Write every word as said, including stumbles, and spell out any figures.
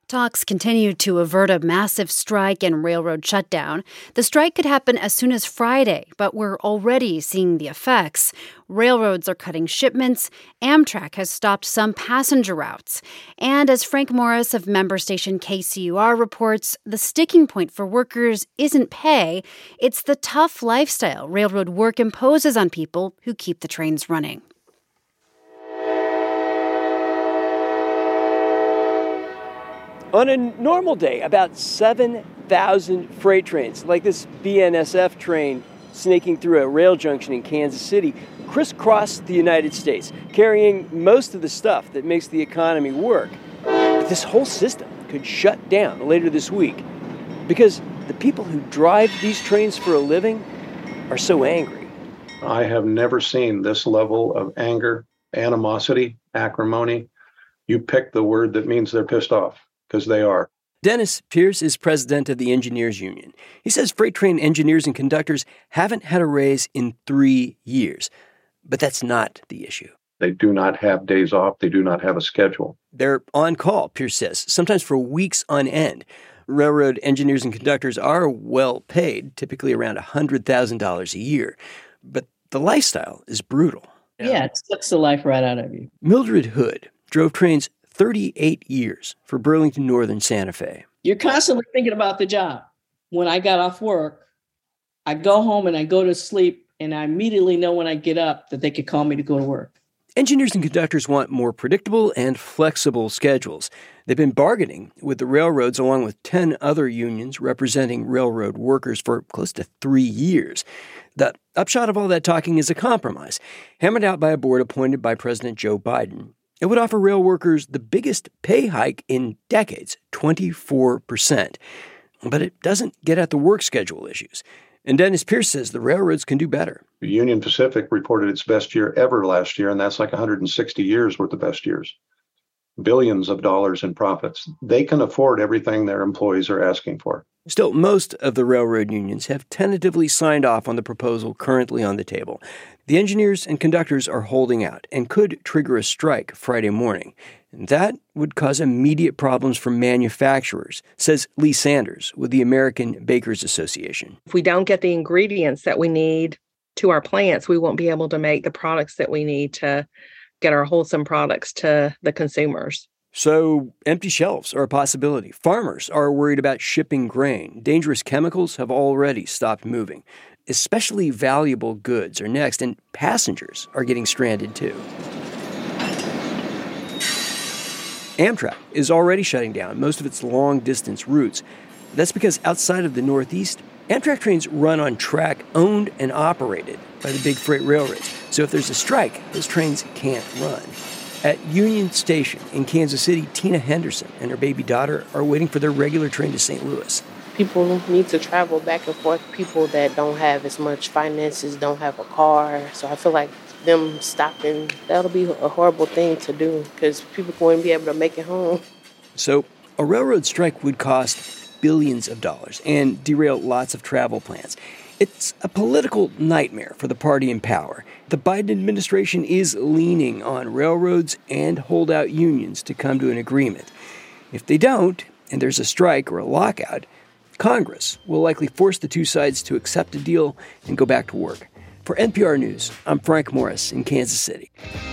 Talks continue to avert a massive strike and railroad shutdown. The strike could happen as soon as Friday, but we're already seeing the effects. Railroads are cutting shipments. Amtrak has stopped some passenger routes. And as Frank Morris of member station K C U R reports, the sticking point for workers isn't pay. It's the tough lifestyle railroad work imposes on people who keep the trains running. On a normal day, about seven thousand freight trains, like this B N S F train snaking through a rail junction in Kansas City, crisscross the United States, carrying most of the stuff that makes the economy work. But this whole system could shut down later this week because the people who drive these trains for a living are so angry. I have never seen this level of anger, animosity, acrimony. You pick the word that means they're pissed off. Because they are. Dennis Pierce is president of the Engineers Union. He says freight train engineers and conductors haven't had a raise in three years. But that's not the issue. They do not have days off. They do not have a schedule. They're on call, Pierce says, sometimes for weeks on end. Railroad engineers and conductors are well paid, typically around one hundred thousand dollars a year. But the lifestyle is brutal. Yeah, it sucks the life right out of you. Mildred Hood drove trains thirty-eight years for Burlington Northern Santa Fe. You're constantly thinking about the job. When I got off work, I go home and I go to sleep, and I immediately know when I get up that they could call me to go to work. Engineers and conductors want more predictable and flexible schedules. They've been bargaining with the railroads along with ten other unions representing railroad workers for close to three years. The upshot of all that talking is a compromise, hammered out by a board appointed by President Joe Biden. It would offer rail workers the biggest pay hike in decades, twenty-four percent. But it doesn't get at the work schedule issues. And Dennis Pierce says the railroads can do better. Union Pacific reported its best year ever last year, and that's like one hundred sixty years worth of best years. Billions of dollars in profits. They can afford everything their employees are asking for. Still, most of the railroad unions have tentatively signed off on the proposal currently on the table. The engineers and conductors are holding out and could trigger a strike Friday morning. And that would cause immediate problems for manufacturers, says Lee Sanders with the American Bakers Association. If we don't get the ingredients that we need to our plants, we won't be able to make the products that we need to get our wholesome products to the consumers. So empty shelves are a possibility. Farmers are worried about shipping grain. Dangerous chemicals have already stopped moving. Especially valuable goods are next, and passengers are getting stranded too. Amtrak is already shutting down most of its long-distance routes. That's because outside of the Northeast, Amtrak trains run on track owned and operated by the big freight railroads. So if there's a strike, those trains can't run. At Union Station in Kansas City, Tina Henderson and her baby daughter are waiting for their regular train to Saint Louis. People need to travel back and forth. People that don't have as much finances, don't have a car. So I feel like them stopping, that'll be a horrible thing to do because people wouldn't be able to make it home. So a railroad strike would cost billions of dollars and derail lots of travel plans. It's a political nightmare for the party in power. The Biden administration is leaning on railroads and holdout unions to come to an agreement. If they don't, and there's a strike or a lockout, Congress will likely force the two sides to accept a deal and go back to work. For N P R News, I'm Frank Morris in Kansas City.